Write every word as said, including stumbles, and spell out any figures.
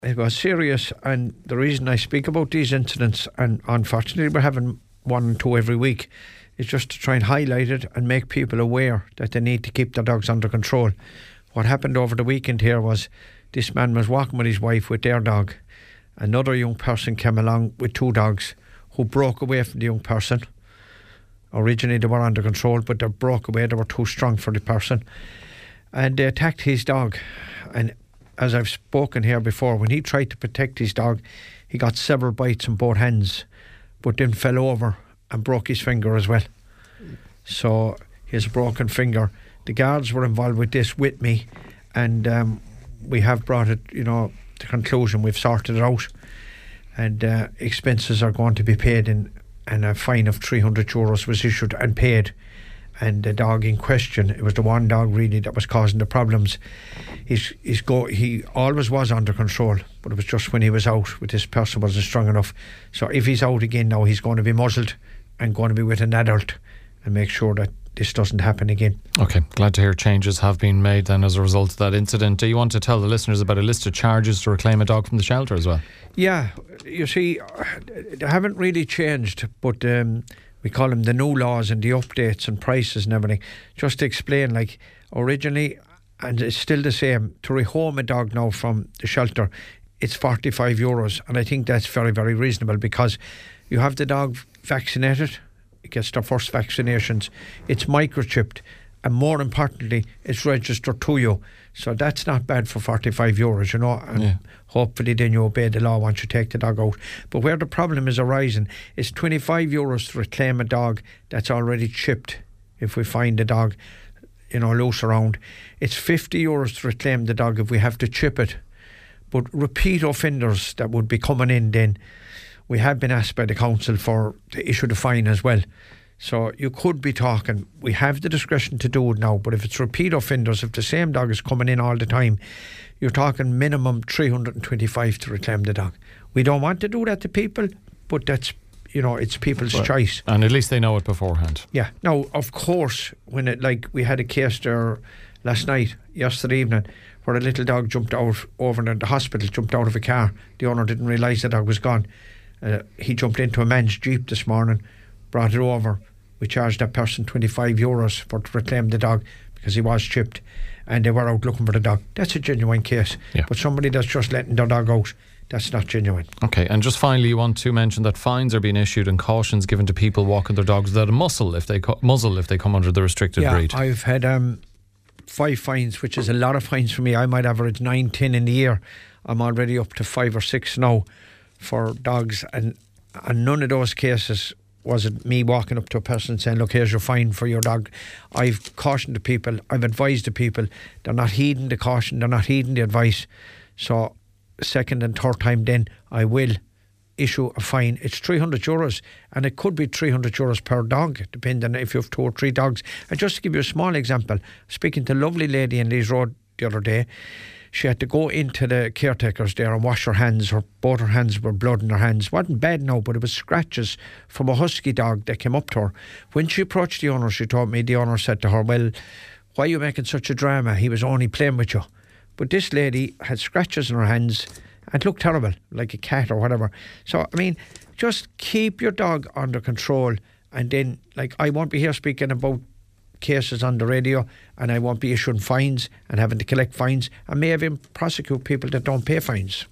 It was serious, and the reason I speak about these incidents, and unfortunately we're having one and two every week, is just to try and highlight it and make people aware that they need to keep their dogs under control. What happened over the weekend here was this man was walking with his wife with their dog. Another young person came along with two dogs who broke away from the young person. Originally they were under control, but they broke away. They were too strong for the person, and they attacked his dog. And as I've spoken here before, when he tried to protect his dog, he got several bites in both hands, but then fell over and broke his finger as well. So he has a broken finger. The guards were involved with this with me, and um, we have brought it, you know, to conclusion. We've sorted it out, and uh, expenses are going to be paid, in, and a fine of three hundred euros was issued and paid. And the dog in question, it was the one dog really that was causing the problems. He's, he's go, he always was under control, but it was just when he was out with this person wasn't strong enough. So if he's out again now, he's going to be muzzled and going to be with an adult, and make sure that this doesn't happen again. Okay, glad to hear changes have been made then as a result of that incident. Do you want to tell the listeners about a list of charges to reclaim a dog from the shelter as well? Yeah, you see, they haven't really changed, but um, we call them the new laws and the updates and prices and everything. Just to explain, like originally, and it's still the same, to rehome a dog now from the shelter, it's forty-five euros, and I think that's very, very reasonable, because you have the dog vaccinated, it gets their first vaccinations, it's microchipped, and more importantly, it's registered to you. So that's not bad for forty-five euros, you know, and yeah. Hopefully then you obey the law once you take the dog out. But where the problem is arising is twenty-five euros to reclaim a dog that's already chipped if we find the dog, you know, loose around. It's fifty euros to reclaim the dog if we have to chip it. But repeat offenders that would be coming in then, we have been asked by the council for to issue the fine as well. So you could be talking, we have the discretion to do it now, but if it's repeat offenders, if the same dog is coming in all the time, you're talking minimum three hundred twenty-five to reclaim the dog. We don't want to do that to people, but that's, you know, it's people's well, choice. And at least they know it beforehand. Yeah. Now, of course, when it, like, we had a case there last night, yesterday evening, where a little dog jumped out over in the hospital, jumped out of a car. The owner didn't realise the dog was gone. Uh, he jumped into a man's Jeep this morning, brought it over. We charged that person twenty-five euros for to reclaim the dog because he was chipped, and they were out looking for the dog. That's a genuine case. Yeah. But somebody that's just letting their dog out, that's not genuine. Okay, and just finally, you want to mention that fines are being issued and cautions given to people walking their dogs without a muzzle if they co- muzzle if they come under the restricted yeah, breed. I've had um, five fines, which is a lot of fines for me. I might average nine, ten in the year. I'm already up to five or six now for dogs, and, and none of those cases was it me walking up to a person saying, look, here's your fine for your dog. I've cautioned the people, I've advised the people, they're not heeding the caution, they're not heeding the advice. So second and third time then I will issue a fine. It's three hundred euros, and it could be three hundred euros per dog, depending if you have two or three dogs. And just to give you a small example, speaking to a lovely lady in Lees Road the other day, she had to go into the caretakers there and wash her hands. Her both her hands were blood in her hands. It wasn't bad now, but it was scratches from a husky dog that came up to her. When she approached the owner, she told me the owner said to her, well, why are you making such a drama? He was only playing with you. But this lady had scratches in her hands and looked terrible, like a cat or whatever. So, I mean, just keep your dog under control, and then, like, I won't be here speaking about cases on the radio, and I won't be issuing fines and having to collect fines, and may even prosecute people that don't pay fines.